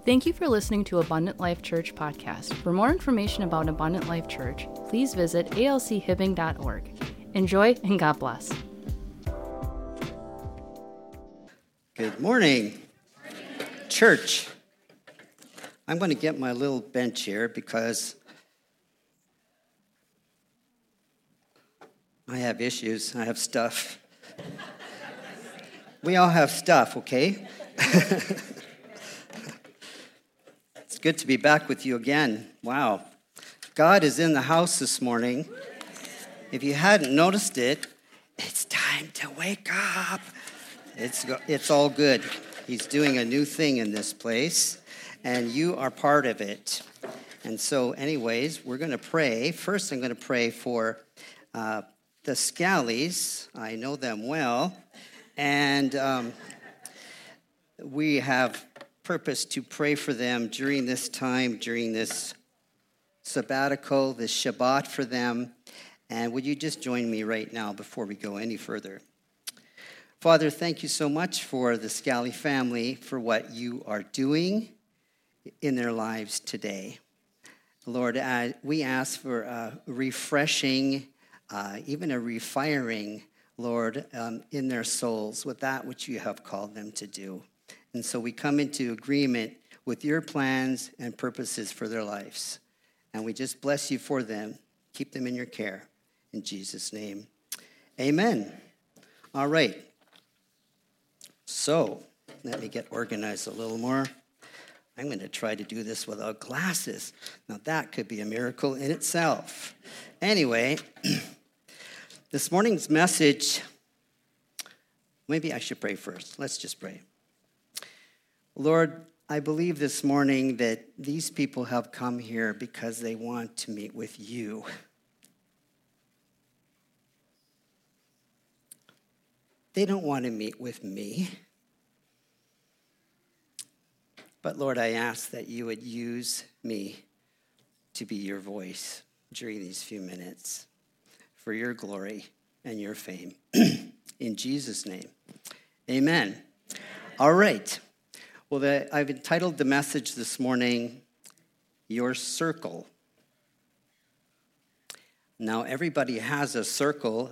Thank you for listening to Abundant Life Church podcast. For more information about Abundant Life Church, please visit alchibbing.org. Enjoy and God bless. Good morning, church. I'm going to get my little bench here because I have issues. I have stuff. We all have stuff, okay? It's good to be back with you again. Wow. God is in the house this morning. If you hadn't noticed it, it's time to wake up. It's all good. He's doing a new thing in this place, and you are part of it. And so anyways, we're going to pray. First, I'm going to pray for the Scallies. I know them well. And we have purpose to pray for them during this time, during this sabbatical, this Shabbat for them. And would you just join me right now before we go any further? Father, thank you so much for the Scally family, for what you are doing in their lives today. Lord, we ask for a refreshing, even a refiring, Lord, in their souls with that which you have called them to do. And so we come into agreement with your plans and purposes for their lives. And we just bless you for them. Keep them in your care. In Jesus' name, amen. All right. So let me get organized a little more. I'm going to try to do this without glasses. Now that could be a miracle in itself. Anyway, this morning's message, maybe I should pray first. Let's just pray. Lord, I believe this morning that these people have come here because they want to meet with you. They don't want to meet with me. But Lord, I ask that you would use me to be your voice during these few minutes for your glory and your fame. In Jesus' name, amen. All right. Well, I've entitled the message this morning, Your Circle. Now, everybody has a circle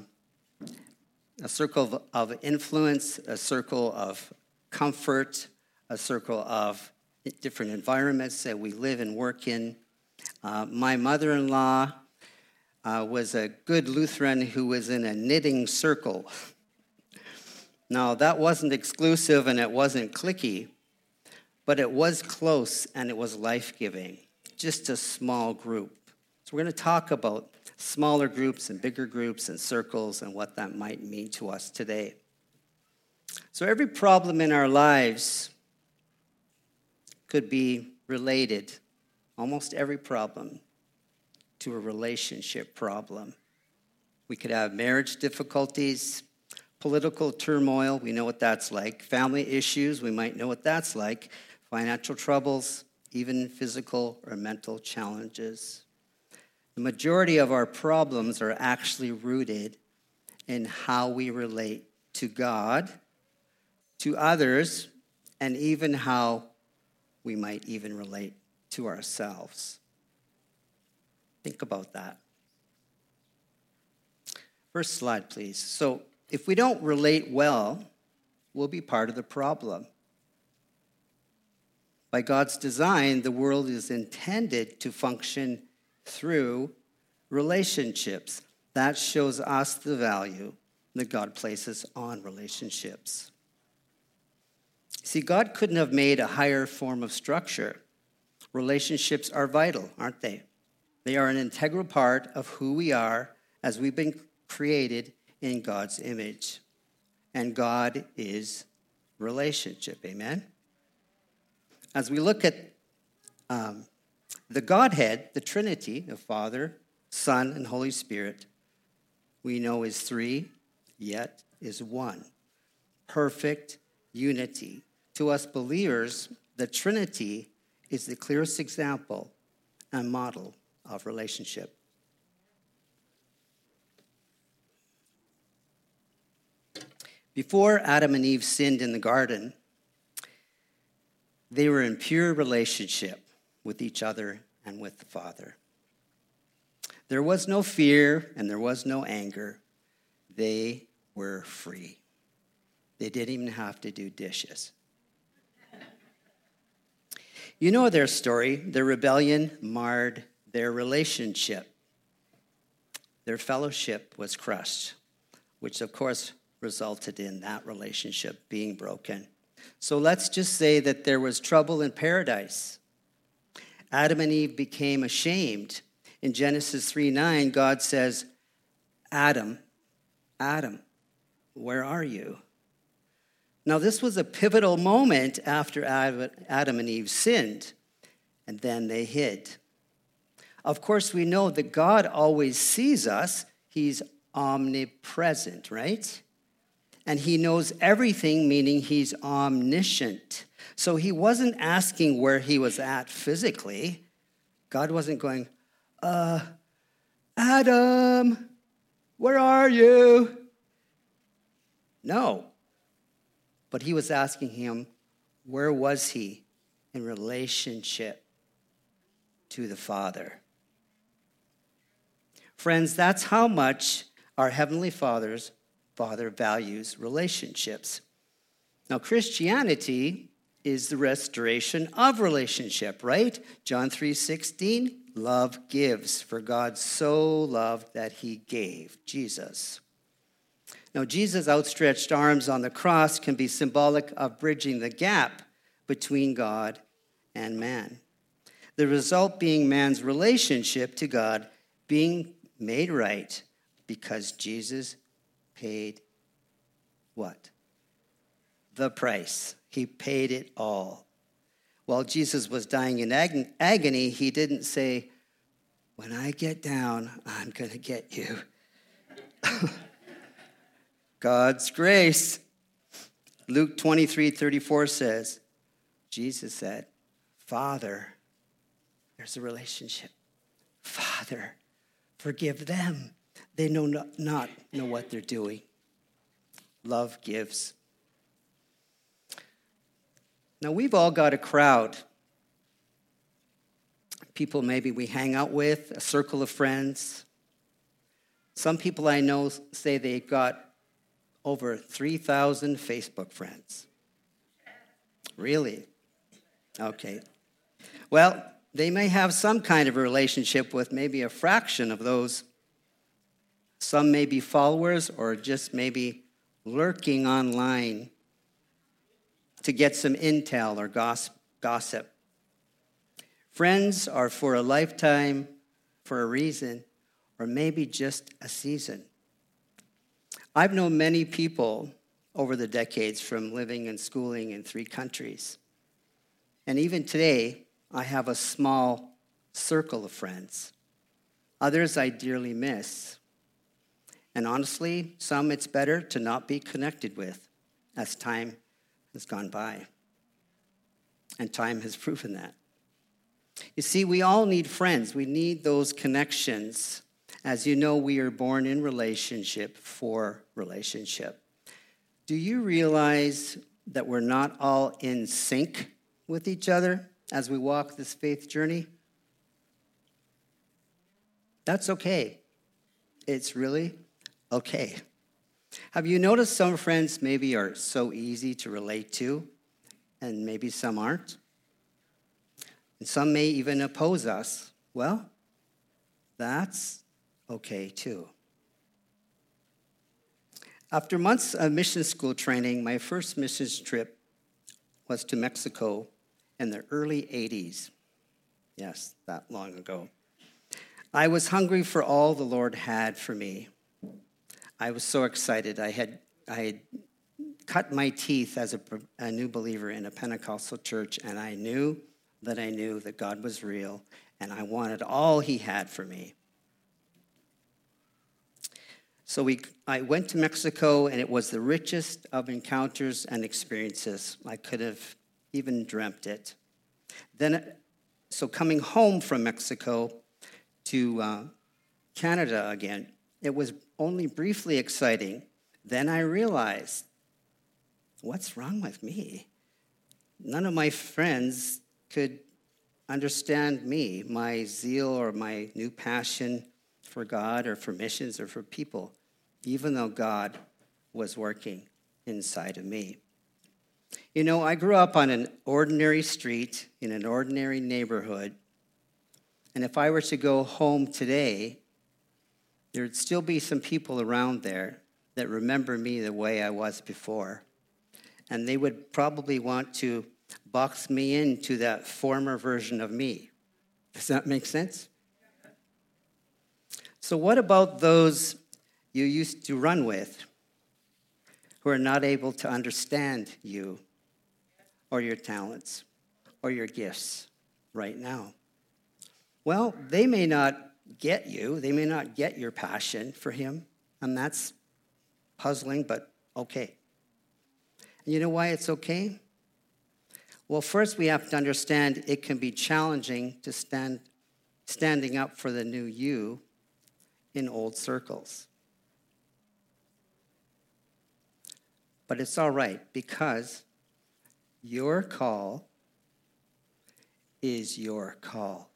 of influence, a circle of comfort, a circle of different environments that we live and work in. My mother-in-law was a good Lutheran who was in a knitting circle. Now, that wasn't exclusive and it wasn't cliquey, but it was close and it was life-giving, just a small group. So we're going to talk about smaller groups and bigger groups and circles and what that might mean to us today. So every problem in our lives could be related, almost every problem, to a relationship problem. We could have marriage difficulties, political turmoil, we know what that's like. Family issues, we might know what that's like. Financial troubles, even physical or mental challenges. The majority of our problems are actually rooted in how we relate to God, to others, and even how we might even relate to ourselves. Think about that. First slide, please. So if we don't relate well, we'll be part of the problem. By God's design, the world is intended to function through relationships. That shows us the value that God places on relationships. See, God couldn't have made a higher form of structure. Relationships are vital, aren't they? They are an integral part of who we are as we've been created in God's image. And God is relationship, amen? As we look at the Godhead, the Trinity, the Father, Son, and Holy Spirit, we know is three, yet is one. Perfect unity. To us believers, the Trinity is the clearest example and model of relationship. Before Adam and Eve sinned in the garden, They were in pure relationship with each other and with the Father. There was no fear and there was no anger. They were free. They didn't even have to do dishes. You know their story. Their rebellion marred their relationship. Their fellowship was crushed, which of course resulted in that relationship being broken. So let's just say that there was trouble in paradise. Adam and Eve became ashamed. In Genesis 3:9, God says, Adam, Adam, where are you? Now, this was a pivotal moment after Adam and Eve sinned, and then they hid. Of course, we know that God always sees us. He's omnipresent, right? And he knows everything, meaning he's omniscient. So he wasn't asking where he was at physically. God wasn't going, Adam, where are you? No. But he was asking him, where was he in relationship to the Father? Friends, that's how much our Heavenly Father values relationships. Now, Christianity is the restoration of relationship, right? John 3:16, love gives, for God so loved that he gave, Jesus. Now, Jesus' outstretched arms on the cross can be symbolic of bridging the gap between God and man. The result being man's relationship to God being made right because Jesus paid what? The price. He paid it all. While Jesus was dying in agony, he didn't say, when I get down, I'm going to get you. God's grace. Luke 23:34 says, Jesus said, Father, there's a relationship. Father, forgive them. They know not know what they're doing. Love gives. Now, we've all got a crowd. People maybe we hang out with, a circle of friends. Some people I know say they've got over 3,000 Facebook friends. Really? Okay. Well, they may have some kind of a relationship with maybe a fraction of those. Some may be followers or just maybe lurking online to get some intel or gossip. Friends are for a lifetime, for a reason, or maybe just a season. I've known many people over the decades from living and schooling in 3 countries. And even today, I have a small circle of friends. Others I dearly miss. And honestly, some it's better to not be connected with as time has gone by. And time has proven that. You see, we all need friends. We need those connections. As you know, we are born in relationship for relationship. Do you realize that we're not all in sync with each other as we walk this faith journey? That's okay. It's really okay. Have you noticed some friends maybe are so easy to relate to, and maybe some aren't? And some may even oppose us. Well, that's okay too. After months of mission school training, my first missions trip was to Mexico in the early 80s. Yes, that long ago. I was hungry for all the Lord had for me. I was so excited. I had cut my teeth as a new believer in a Pentecostal church, and I knew that God was real, and I wanted all he had for me. So I went to Mexico, and it was the richest of encounters and experiences. I could have even dreamt it. So coming home from Mexico to Canada again, it was only briefly exciting. Then I realized, what's wrong with me? none of my friends could understand me, my zeal or my new passion for God or for missions or for people, even though God was working inside of me. You know, I grew up on an ordinary street in an ordinary neighborhood, and if I were to go home today, there'd still be some people around there that remember me the way I was before, and they would probably want to box me into that former version of me. Does that make sense? So what about those you used to run with who are not able to understand you or your talents or your gifts right now? Well, they may not get you. They may not get your passion for him, and that's puzzling, but okay. And you know why it's okay? Well, first we have to understand it can be challenging to standing up for the new you in old circles. But it's all right, because your call is your call.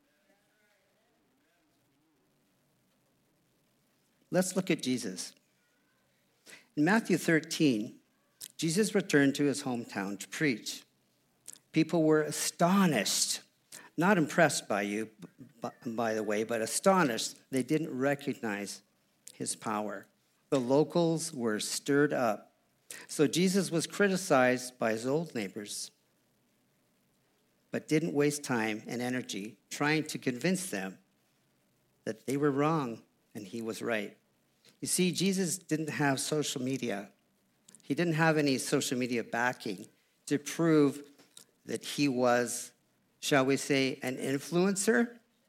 Let's look at Jesus. In Matthew 13, Jesus returned to his hometown to preach. People were astonished, not impressed by you, by the way, but astonished. They didn't recognize his power. The locals were stirred up. So Jesus was criticized by his old neighbors, but didn't waste time and energy trying to convince them that they were wrong and he was right. You see, Jesus didn't have social media. He didn't have any social media backing to prove that he was, shall we say, an influencer.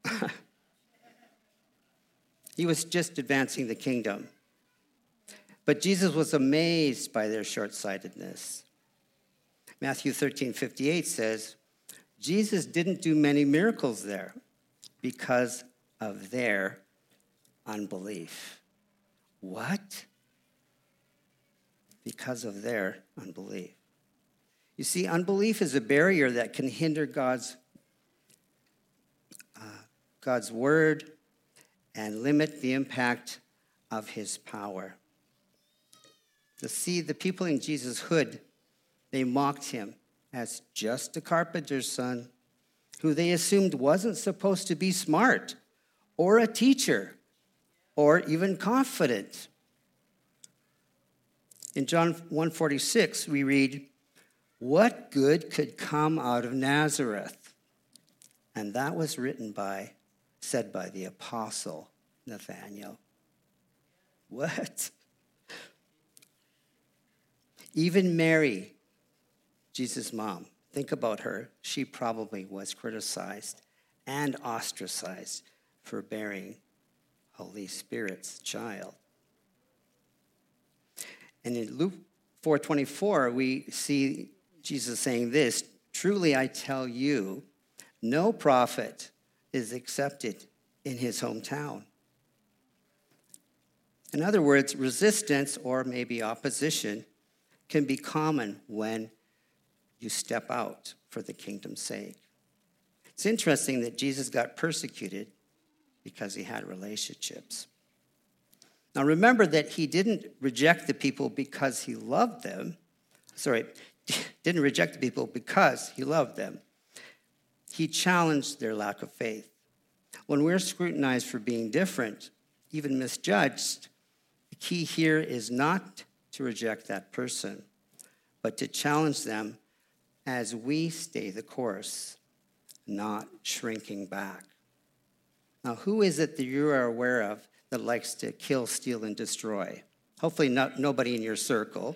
He was just advancing the kingdom. But Jesus was amazed by their short-sightedness. Matthew 13:58 says, Jesus didn't do many miracles there because of their unbelief. What? Because of their unbelief. You see, unbelief is a barrier that can hinder God's word and limit the impact of his power. The people in Jesus' hood, they mocked him as just a carpenter's son who they assumed wasn't supposed to be smart or a teacher or even confident. In John 1:46, we read, "What good could come out of Nazareth?" And that was said by the apostle Nathanael. What? Even Mary, Jesus' mom, think about her. She probably was criticized and ostracized for bearing Holy Spirit's child. And in Luke 4:24, we see Jesus saying this, "Truly I tell you, no prophet is accepted in his hometown." In other words, resistance or maybe opposition can be common when you step out for the kingdom's sake. It's interesting that Jesus got persecuted because he had relationships. Now remember that he didn't reject the people because he loved them. Didn't reject the people because he loved them. He challenged their lack of faith. When we're scrutinized for being different, even misjudged, the key here is not to reject that person, but to challenge them as we stay the course, not shrinking back. Now, who is it that you are aware of that likes to kill, steal, and destroy? Hopefully nobody in your circle.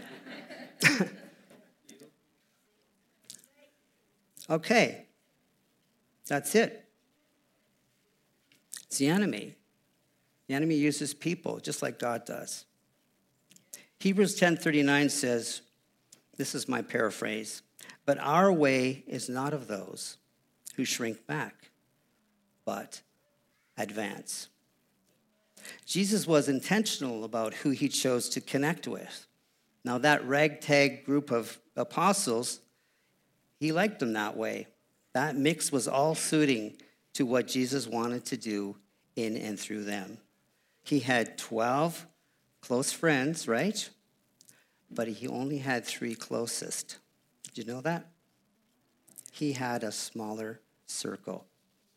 Okay, that's it. It's the enemy. The enemy uses people just like God does. Hebrews 10:39 says, this is my paraphrase, "But our way is not of those who shrink back, but advance." Jesus was intentional about who he chose to connect with. Now that ragtag group of apostles, He liked them that way. That mix was all suiting to what Jesus wanted to do in and through them. He had 12 close friends, right? But he only had 3 closest. Did you know that? He had a smaller circle.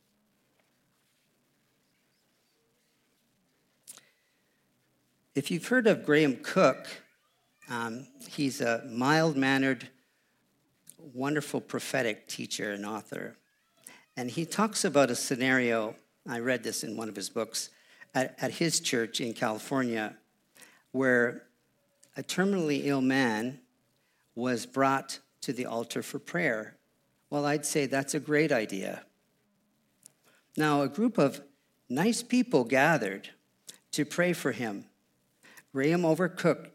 If you've heard of Graham Cook, he's a mild-mannered, wonderful prophetic teacher and author. And he talks about a scenario, I read this in one of his books, at his church in California, where a terminally ill man was brought to the altar for prayer. Well, I'd say that's a great idea. Now, a group of nice people gathered to pray for him. Graham overheard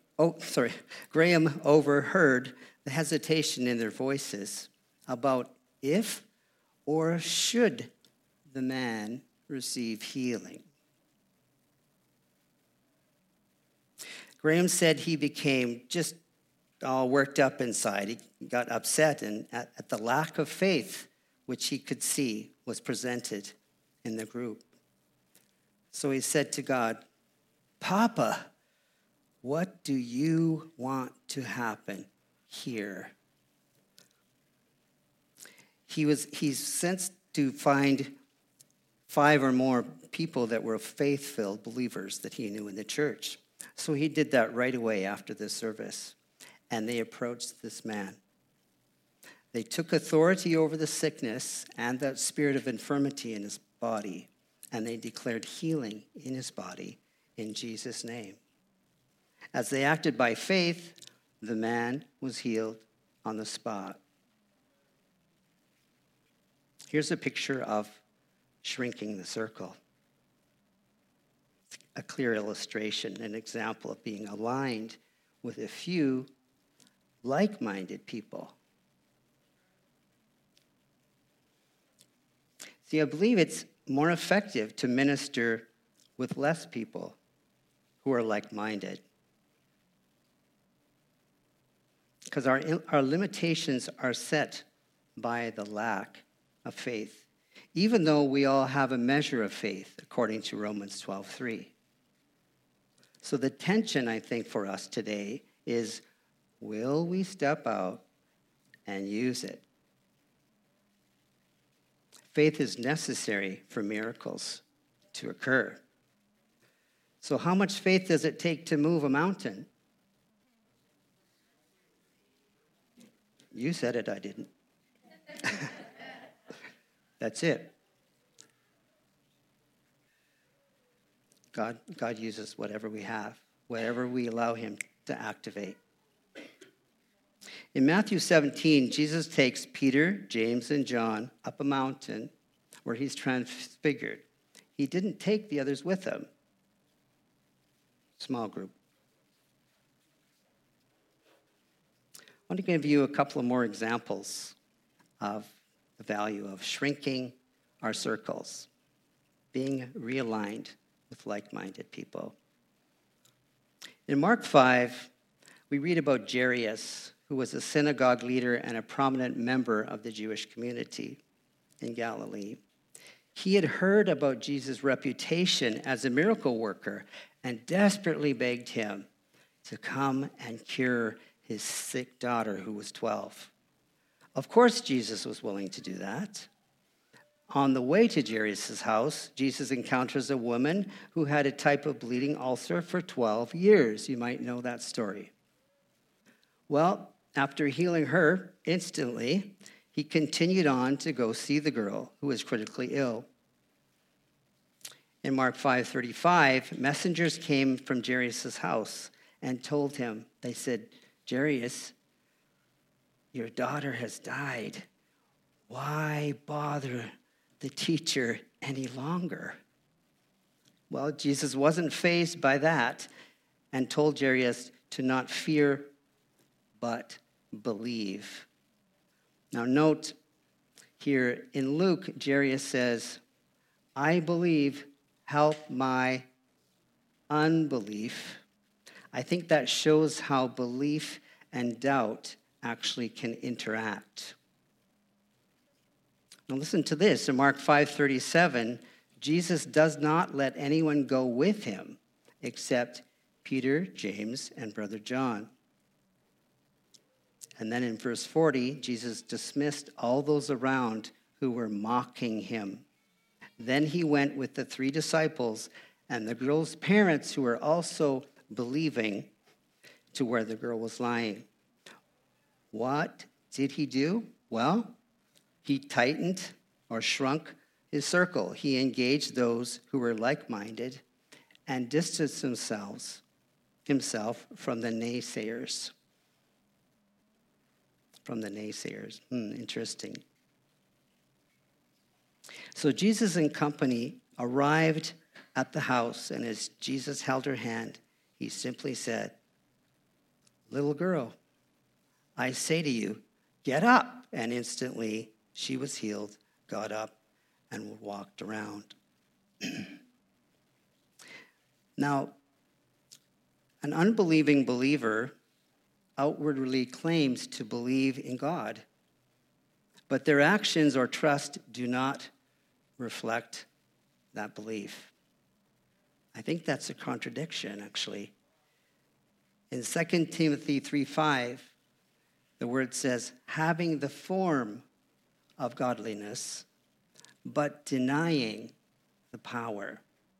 the hesitation in their voices about if or should the man receive healing. Graham said he became just all worked up inside. He got upset at the lack of faith which he could see was presented in the group. So he said to God, "Papa, what do you want to happen here?" He's sensed to find 5 or more people that were faith-filled believers that he knew in the church. So he did that right away after the service. And they approached this man. They took authority over the sickness and that spirit of infirmity in his body, and they declared healing in his body in Jesus' name. As they acted by faith, the man was healed on the spot. Here's a picture of shrinking the circle. A clear illustration, an example of being aligned with a few like-minded people. See, I believe it's more effective to minister with less people who are like-minded. Because our limitations are set by the lack of faith, even though we all have a measure of faith, according to Romans 12:3. So the tension, I think, for us today is, will we step out and use it? Faith is necessary for miracles to occur. So how much faith does it take to move a mountain? You said it, I didn't. That's it. God uses whatever we have, whatever we allow him to activate. In Matthew 17, Jesus takes Peter, James, and John up a mountain where he's transfigured. He didn't take the others with him. Small group. I want to give you a couple of more examples of the value of shrinking our circles, being realigned with like-minded people. In Mark 5, we read about Jairus, who was a synagogue leader and a prominent member of the Jewish community in Galilee. He had heard about Jesus' reputation as a miracle worker and desperately begged him to come and cure his sick daughter, who was 12. Of course, Jesus was willing to do that. On the way to Jairus' house, Jesus encounters a woman who had a type of bleeding ulcer for 12 years. You might know that story. Well, after healing her instantly, he continued on to go see the girl who was critically ill. In Mark 5:35, messengers came from Jairus' house and told him, they said, "Jairus, your daughter has died. Why bother the teacher any longer?" Well, Jesus wasn't fazed by that and told Jairus to not fear, but believe. Now note here in Luke, Jairus says, "I believe, help my unbelief." I think that shows how belief and doubt actually can interact. Now listen to this. In Mark 5:37, Jesus does not let anyone go with him except Peter, James, and brother John. And then in verse 40, Jesus dismissed all those around who were mocking him. Then he went with the 3 disciples and the girl's parents, who were also believing, to where the girl was lying. What did he do? Well, he tightened or shrunk his circle. He engaged those who were like-minded and distanced himself from the naysayers. Interesting. So Jesus and company arrived at the house, and as Jesus held her hand, he simply said, "Little girl, I say to you, get up." And instantly she was healed, got up, and walked around. Now, an unbelieving believer outwardly claims to believe in God, but their actions or trust do not reflect that belief. I think that's a contradiction, actually. In 2 Timothy 3:5, the word says, having the form of godliness, but denying the power.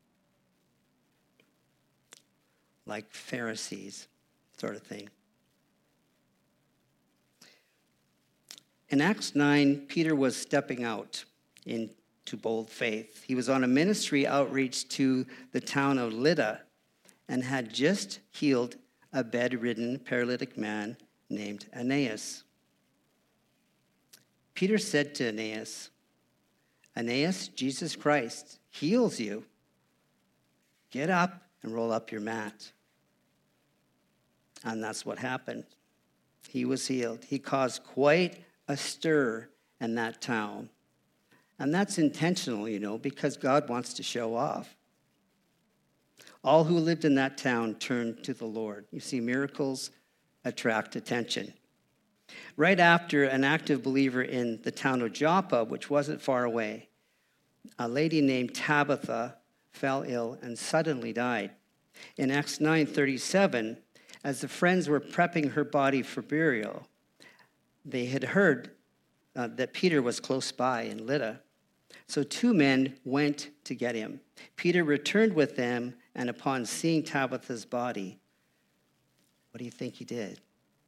Like Pharisees, sort of thing. In Acts 9, Peter was stepping out into bold faith. He was on a ministry outreach to the town of Lydda and had just healed a bedridden paralytic man named Aeneas. Peter said to Aeneas, "Aeneas, Jesus Christ heals you. Get up and roll up your mat." And that's what happened. He was healed. He caused quite a stir in that town. And that's intentional, because God wants to show off. All who lived in that town turned to the Lord. You see, miracles attract attention. Right after an active believer in the town of Joppa, which wasn't far away, a lady named Tabitha fell ill and suddenly died. In Acts 9:37, as the friends were prepping her body for burial, they had heard that Peter was close by in Lydda. So 2 men went to get him. Peter returned with them, and upon seeing Tabitha's body, what do you think he did?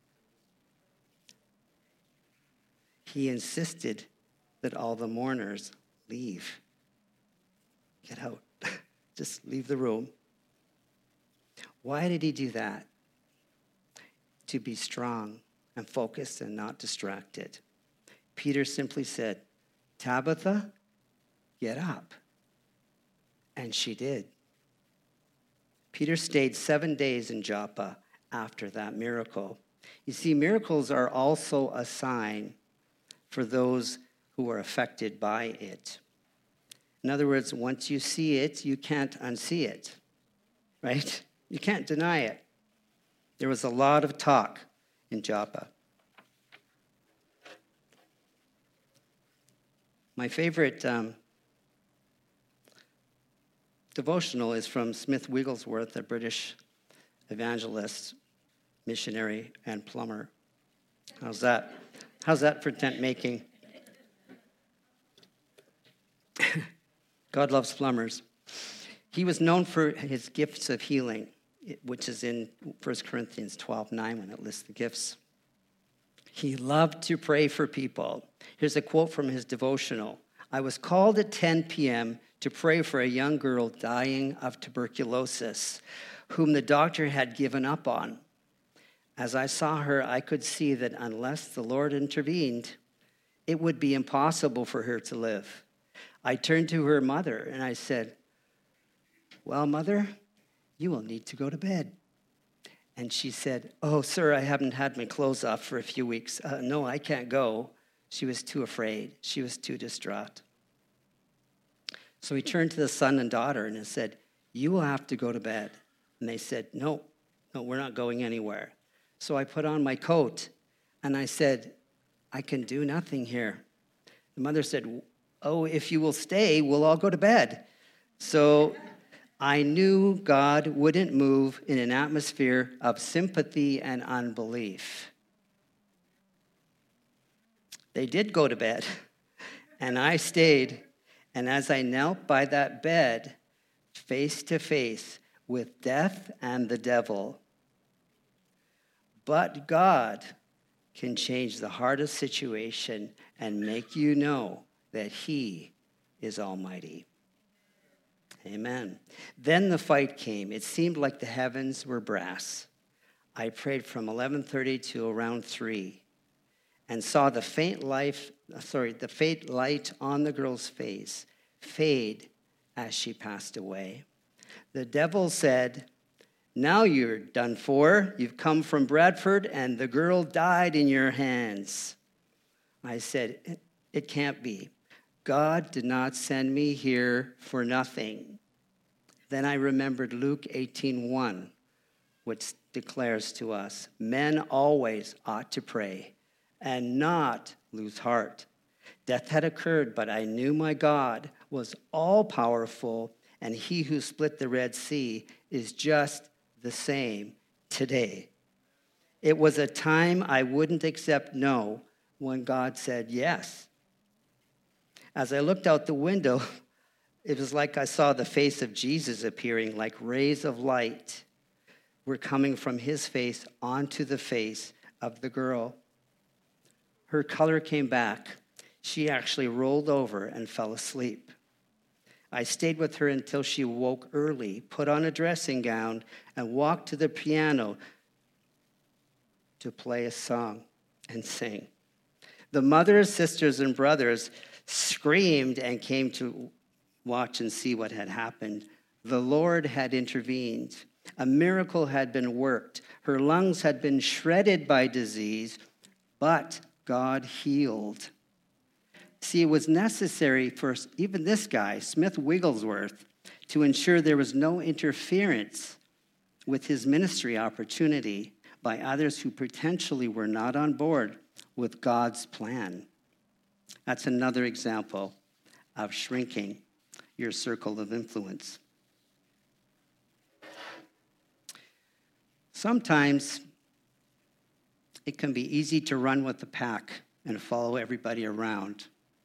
He insisted that all the mourners leave. Get out. Just leave the room. Why did he do that? To be strong and focused and not distracted. Peter simply said, "Tabitha, get up." And she did. Peter stayed 7 days in Joppa after that miracle. You see, miracles are also a sign for those who are affected by it. In other words, once you see it, you can't unsee it, right? You can't deny it. There was a lot of talk in Joppa. My favorite devotional is from Smith Wigglesworth, a British evangelist, missionary, and plumber. How's that? How's that for tent making? God loves plumbers. He was known for his gifts of healing, which is in 1 Corinthians 12:9 when it lists the gifts. He loved to pray for people. Here's a quote from his devotional. "I was called at 10 p.m. to pray for a young girl dying of tuberculosis, whom the doctor had given up on. As I saw her, I could see that unless the Lord intervened, it would be impossible for her to live. I turned to her mother and I said, 'Well, Mother, you will need to go to bed.' And she said, 'Oh, sir, I haven't had my clothes off for a few weeks. No, I can't go.' She was too afraid. She was too distraught. So he turned to the son and daughter and said, 'You will have to go to bed.' And they said, no, we're not going anywhere. So I put on my coat and I said, 'I can do nothing here. The mother said, "Oh, if you will stay, we'll all go to bed." So I knew God wouldn't move in an atmosphere of sympathy and unbelief. They did go to bed, and I stayed. And as I knelt by that bed, face to face with death and the devil, but God can change the hardest situation and make you know that he is almighty. Amen. Then the fight came. It seemed like the heavens were brass. I prayed from 11:30 to around 3 and saw the faint light on the girl's face fade as she passed away. The devil said, "Now you're done for. You've come from Bradford, and the girl died in your hands." I said, "It can't be. God did not send me here for nothing." Then I remembered Luke 18:1, which declares to us, "Men always ought to pray and not lose heart." Death had occurred, but I knew my God was all-powerful, and he who split the Red Sea is just the same today. It was a time I wouldn't accept no when God said yes. As I looked out the window, it was like I saw the face of Jesus appearing like rays of light were coming from his face onto the face of the girl. Her color came back. She actually rolled over and fell asleep. I stayed with her until she woke early, put on a dressing gown, and walked to the piano to play a song and sing. The mothers, sisters, and brothers screamed and came to watch and see what had happened. The Lord had intervened. A miracle had been worked. Her lungs had been shredded by disease, but God healed. See, it was necessary for even this guy, Smith Wigglesworth, to ensure there was no interference with his ministry opportunity by others who potentially were not on board with God's plan. That's another example of shrinking your circle of influence. Sometimes it can be easy to run with the pack and follow everybody around.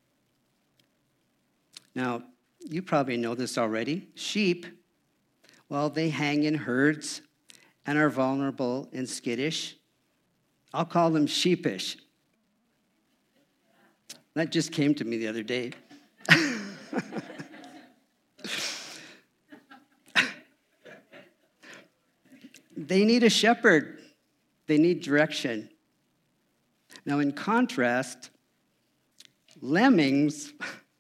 Now, you probably know this already. Sheep, well, they hang in herds and are vulnerable and skittish. I'll call them sheepish. That just came to me the other day. They need a shepherd. They need direction. Now, in contrast, lemmings,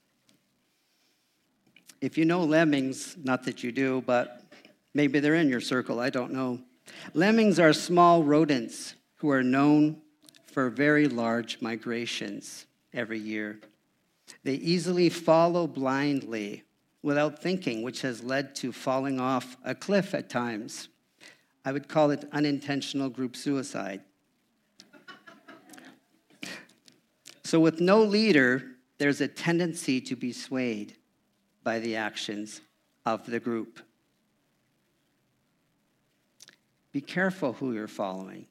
if you know lemmings, not that you do, but maybe they're in your circle, I don't know. Lemmings are small rodents who are known for very large migrations every year. They easily follow blindly without thinking, which has led to falling off a cliff at times. I would call it unintentional group suicide. So with no leader, there's a tendency to be swayed by the actions of the group. Be careful who you're following.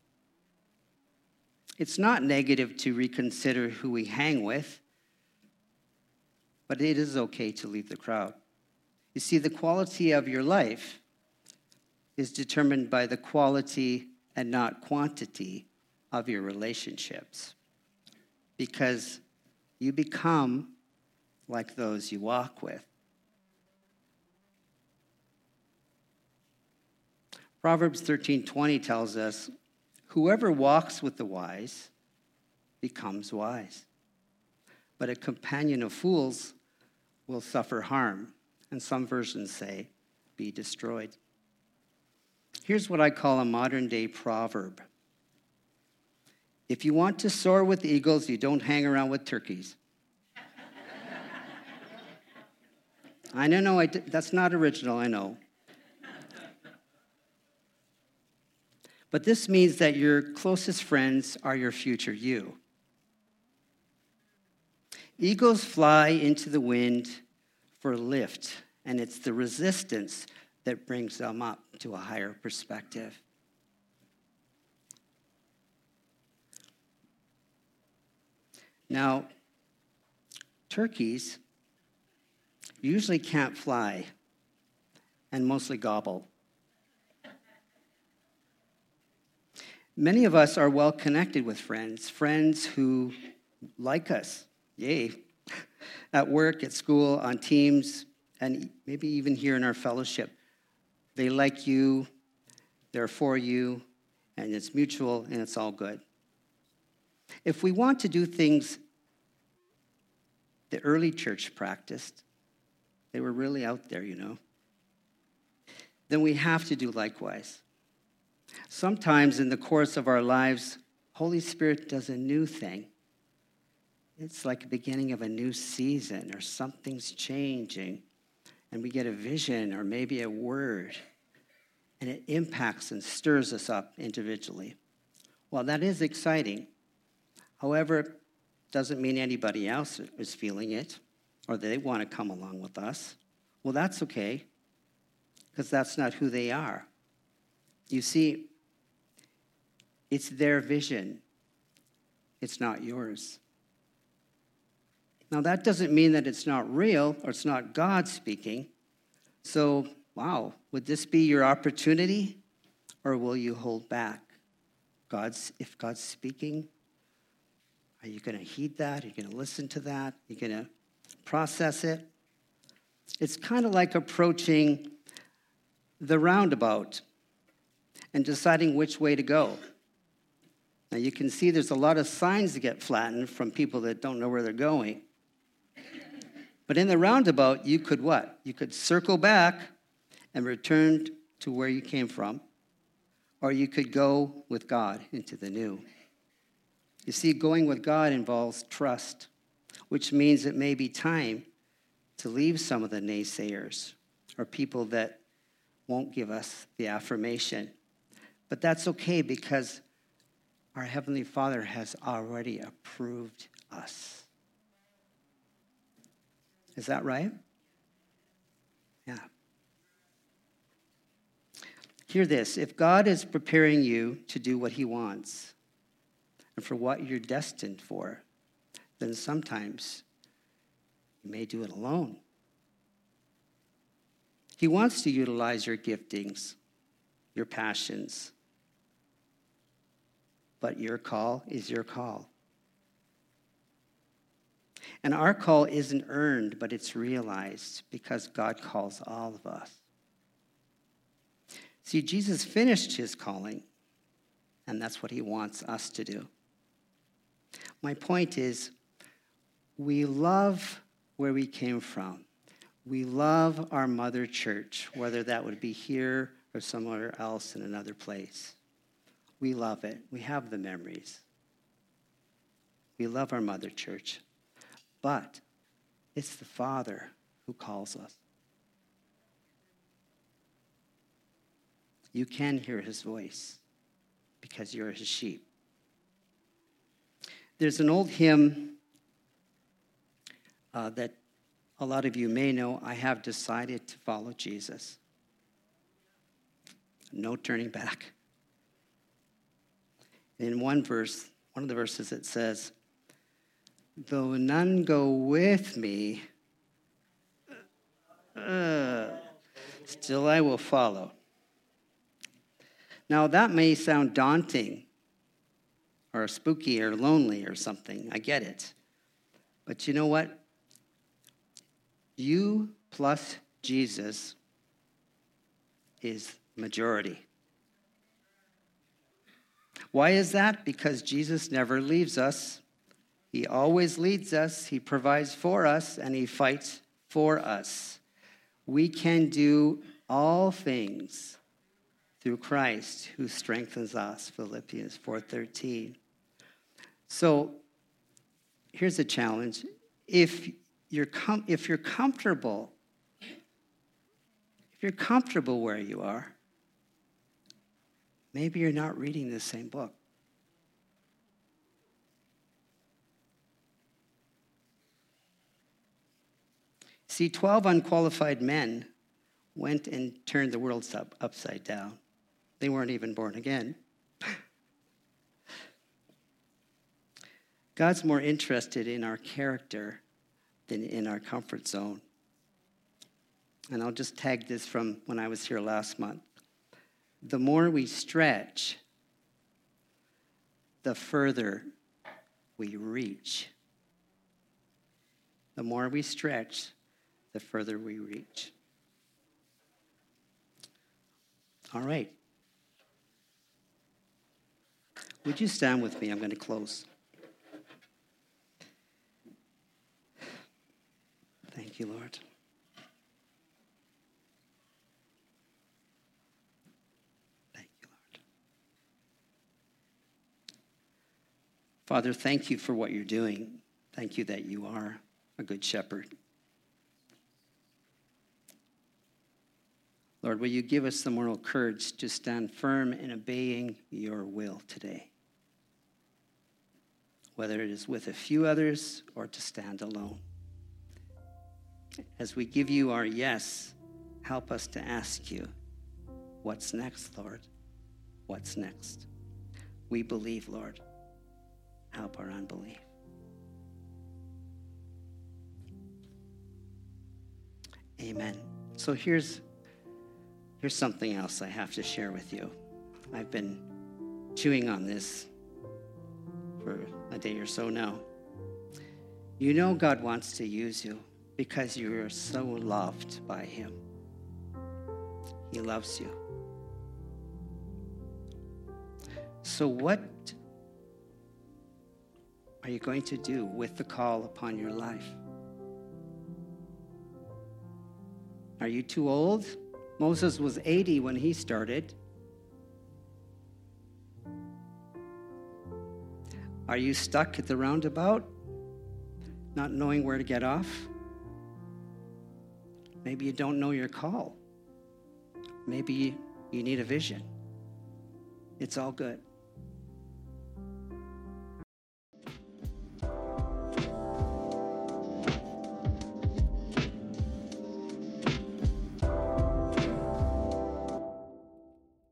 It's not negative to reconsider who we hang with, but it is okay to leave the crowd. You see, the quality of your life is determined by the quality and not quantity of your relationships, because you become like those you walk with. Proverbs 13:20 tells us, "Whoever walks with the wise becomes wise, but a companion of fools will suffer harm." And some versions say, be destroyed. Here's what I call a modern-day proverb. If you want to soar with eagles, you don't hang around with turkeys. I know, that's not original, I know. But this means that your closest friends are your future you. Eagles fly into the wind for lift, and it's the resistance that brings them up to a higher perspective. Now, turkeys usually can't fly and mostly gobble. Many of us are well connected with friends who like us, yay, at work, at school, on teams, and maybe even here in our fellowship. They like you, they're for you, and it's mutual, and it's all good. If we want to do things the early church practiced, they were really out there, then we have to do likewise. Sometimes in the course of our lives, Holy Spirit does a new thing. It's like the beginning of a new season, or something's changing, and we get a vision or maybe a word, and it impacts and stirs us up individually. Well, that is exciting. However, it doesn't mean anybody else is feeling it or they want to come along with us. Well, that's okay, because that's not who they are. You see, it's their vision. It's not yours. Now, that doesn't mean that it's not real or it's not God speaking. So, wow, would this be your opportunity, or will you hold back? If God's speaking, are you going to heed that? Are you going to listen to that? Are you going to process it? It's kind of like approaching the roundabout and deciding which way to go. Now, you can see there's a lot of signs that get flattened from people that don't know where they're going. But in the roundabout, you could what? You could circle back and return to where you came from, or you could go with God into the new. You see, going with God involves trust, which means it may be time to leave some of the naysayers or people that won't give us the affirmation. But that's okay, because our Heavenly Father has already approved us. Is that right? Yeah. Hear this. If God is preparing you to do what he wants and for what you're destined for, then sometimes you may do it alone. He wants to utilize your giftings, your passions, but your call is your call. And our call isn't earned, but it's realized because God calls all of us. See, Jesus finished his calling, and that's what he wants us to do. My point is, we love where we came from. We love our mother church, whether that would be here or somewhere else in another place. We love it. We have the memories. We love our mother church. But it's the Father who calls us. You can hear his voice because you're his sheep. There's an old hymn that a lot of you may know. I have decided to follow Jesus. No turning back. In one of the verses, it says, though none go with me, still I will follow. Now, that may sound daunting or spooky or lonely or something. I get it. But you know what? You plus Jesus is majority. Why is that? Because Jesus never leaves us. He always leads us. He provides for us, and he fights for us. We can do all things through Christ who strengthens us, Philippians 4:13. So here's a challenge. If you're comfortable where you are, maybe you're not reading the same book. See, 12 unqualified men went and turned the world upside down. They weren't even born again. God's more interested in our character than in our comfort zone. And I'll just tag this from when I was here last month. The more we stretch, the further we reach. The more we stretch, the further we reach. All right. Would you stand with me? I'm going to close. Thank you, Lord. Thank you, Lord. Father, thank you for what you're doing. Thank you that you are a good shepherd. Lord, will you give us the moral courage to stand firm in obeying your will today, whether it is with a few others or to stand alone. As we give you our yes, help us to ask you, what's next, Lord? What's next? We believe, Lord. Help our unbelief. Amen. So here's something else I have to share with you. I've been chewing on this for a day or so now. You know God wants to use you because you are so loved by him. He loves you. So what are you going to do with the call upon your life? Are you too old? Moses was 80 when he started. Are you stuck at the roundabout, not knowing where to get off? Maybe you don't know your call. Maybe you need a vision. It's all good.